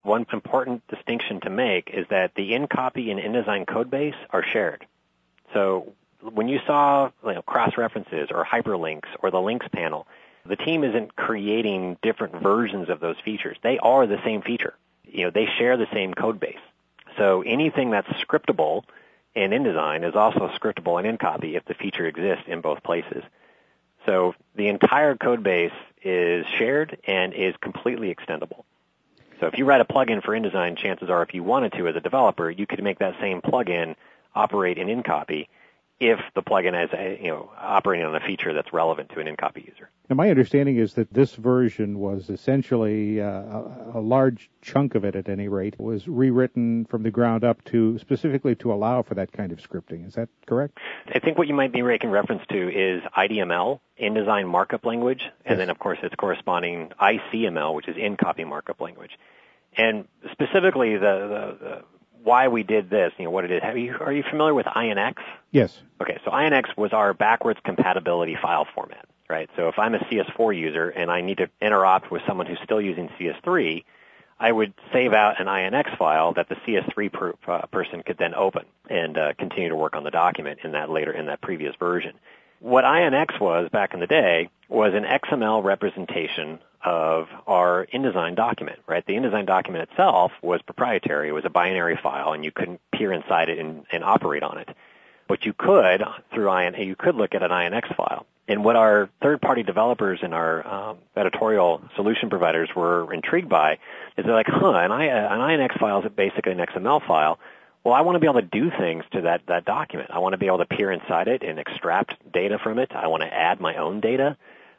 one important distinction to make is that the InCopy and InDesign code base are shared. So when you saw cross-references or hyperlinks or the links panel, the team isn't creating different versions of those features. They are the same feature. They share the same code base. So anything that's scriptable in InDesign is also scriptable in InCopy if the feature exists in both places. So the entire code base is shared and is completely extendable. So if you write a plugin for InDesign, chances are if you wanted to as a developer, you could make that same plugin operate in InCopy if the plugin is operating on a feature that's relevant to an InCopy user. Now, my understanding is that this version was essentially a large chunk of it, at any rate, was rewritten from the ground up specifically to allow for that kind of scripting. Is that correct? I think what you might be making reference to is IDML, InDesign Markup Language, and then, of course, its corresponding ICML, which is InCopy Markup Language. And specifically, the why we did this, what it is. Are you familiar with INX? Yes. Okay, so INX was our backwards compatibility file format, right? So if I'm a CS4 user and I need to interopt with someone who's still using CS3, I would save out an INX file that the CS3 person could then open and continue to work on the document in that previous version. What INX was back in the day was an XML representation of our InDesign document, right? The InDesign document itself was proprietary. It was a binary file, and you couldn't peer inside it and operate on it. But you could, you could look at an INX file. And what our third-party developers and our editorial solution providers were intrigued by is they're like, an INX file is basically an XML file. Well, I want to be able to do things to that document. I want to be able to peer inside it and extract data from it. I want to add my own data.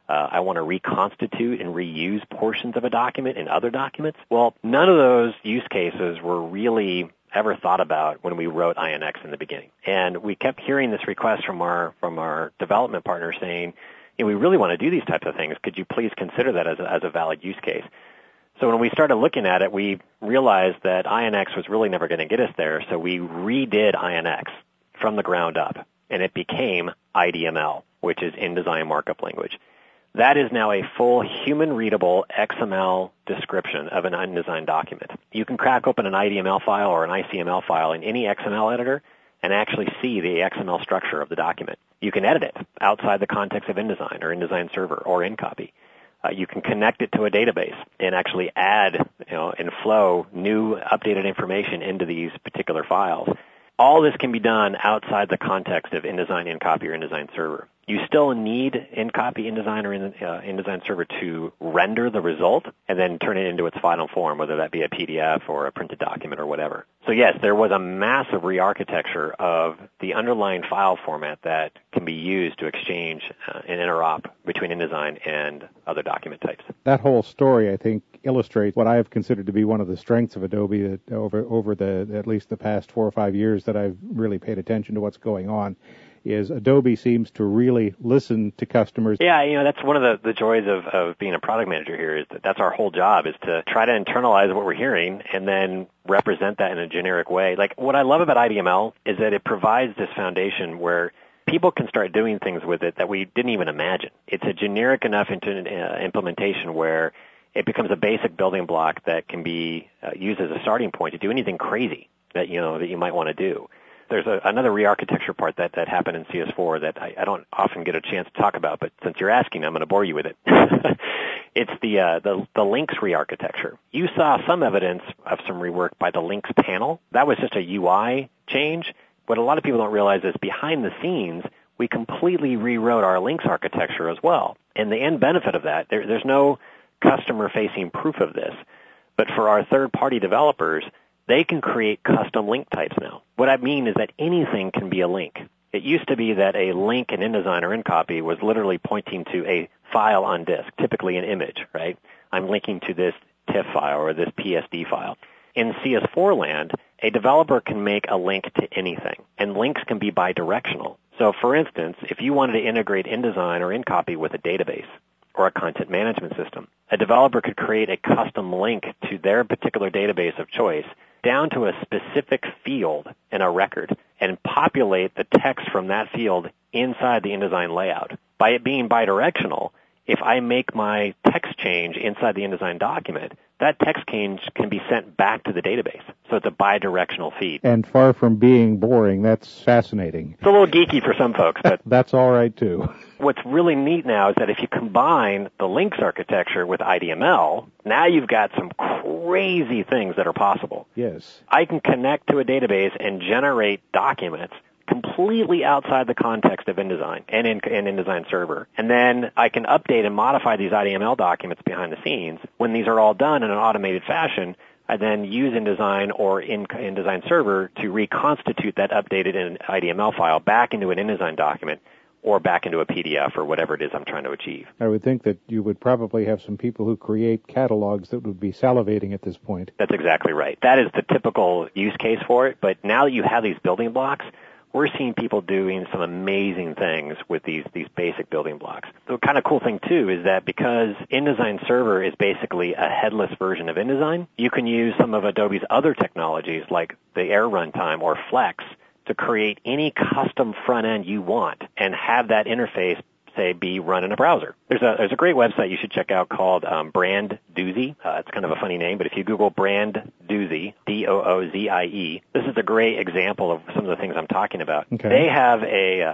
I want to reconstitute and reuse portions of a document in other documents. Well, none of those use cases were really ever thought about when we wrote INX in the beginning. And we kept hearing this request from our development partners saying, we really want to do these types of things. Could you please consider that as a valid use case? So when we started looking at it, we realized that INX was really never going to get us there, so we redid INX from the ground up, and it became IDML, which is InDesign Markup Language. That is now a full human-readable XML description of an InDesign document. You can crack open an IDML file or an ICML file in any XML editor and actually see the XML structure of the document. You can edit it outside the context of InDesign or InDesign Server or InCopy. You can connect it to a database and actually add, and flow new updated information into these particular files. All this can be done outside the context of InDesign, InCopy, or InDesign Server. You still need InCopy, InDesign, or InDesign Server to render the result and then turn it into its final form, whether that be a PDF or a printed document or whatever. So yes, there was a massive re-architecture of the underlying file format that can be used to exchange and interop between InDesign and other document types. That whole story, I think, illustrates what I have considered to be one of the strengths of Adobe that over at least the past 4 or 5 years that I've really paid attention to what's going on. Is Adobe seems to really listen to customers. Yeah, that's one of the joys of being a product manager here is that's our whole job is to try to internalize what we're hearing and then represent that in a generic way. Like what I love about IDML is that it provides this foundation where people can start doing things with it that we didn't even imagine. It's a generic enough implementation where it becomes a basic building block that can be used as a starting point to do anything crazy that you might want to do. There's another re-architecture part that happened in CS4 that I don't often get a chance to talk about, but since you're asking, I'm going to bore you with it. It's the links re-architecture. You saw some evidence of some rework by the links panel. That was just a UI change. What a lot of people don't realize is behind the scenes, we completely rewrote our links architecture as well. And the end benefit of that, there's no customer-facing proof of this, but for our third-party developers, they can create custom link types now. What I mean is that anything can be a link. It used to be that a link in InDesign or InCopy was literally pointing to a file on disk, typically an image, right? I'm linking to this TIFF file or this PSD file. In CS4 land, a developer can make a link to anything, and links can be bidirectional. So, for instance, if you wanted to integrate InDesign or InCopy with a database or a content management system, a developer could create a custom link to their particular database of choice down to a specific field in a record and populate the text from that field inside the InDesign layout. By it being bidirectional, if I make my text change inside the InDesign document, that text change can be sent back to the database. So it's a bidirectional feed. And far from being boring, that's fascinating. It's a little geeky for some folks, but that's all right too. What's really neat now is that if you combine the links architecture with IDML, now you've got some crazy things that are possible. Yes. I can connect to a database and generate documents completely outside the context of InDesign and in InDesign Server. And then I can update and modify these IDML documents behind the scenes. When these are all done in an automated fashion, I then use InDesign or InDesign Server to reconstitute that updated IDML file back into an InDesign document or back into a PDF or whatever it is I'm trying to achieve. I would think that you would probably have some people who create catalogs that would be salivating at this point. That's exactly right. That is the typical use case for it. But now that you have these building blocks, we're seeing people doing some amazing things with these basic building blocks. The kind of cool thing, too, is that because InDesign Server is basically a headless version of InDesign, you can use some of Adobe's other technologies like the Air Runtime or Flex to create any custom front end you want and have that interface, say, be run in a browser. There's a great website you should check out called Brand Doozy. It's kind of a funny name, but if you Google Brand Doozy, Doozie, this is a great example of some of the things I'm talking about. Okay. They have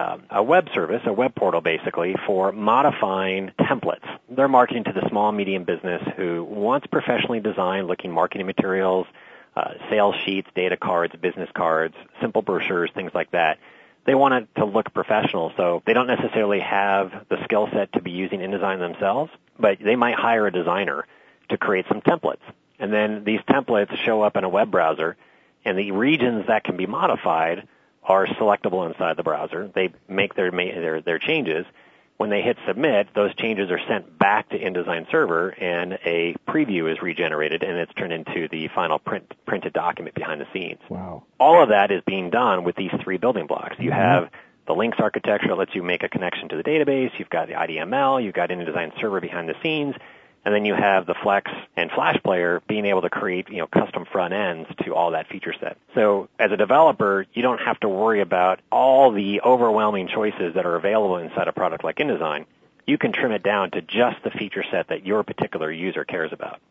a web service, a web portal basically, for modifying templates. They're marketing to the small, medium business who wants professionally designed looking marketing materials, sales sheets, data cards, business cards, simple brochures, things like that. They want it to look professional, so they don't necessarily have the skill set to be using InDesign themselves, but they might hire a designer to create some templates. And then these templates show up in a web browser, and the regions that can be modified are selectable inside the browser. They make their changes. When they hit submit, those changes are sent back to InDesign Server, and a preview is regenerated, and it's turned into the final printed document behind the scenes. Wow. All of that is being done with these three building blocks. You have the links architecture that lets you make a connection to the database. You've got the IDML. You've got InDesign Server behind the scenes. And then you have the Flex and Flash Player being able to create, custom front ends to all that feature set. So as a developer, you don't have to worry about all the overwhelming choices that are available inside a product like InDesign. You can trim it down to just the feature set that your particular user cares about.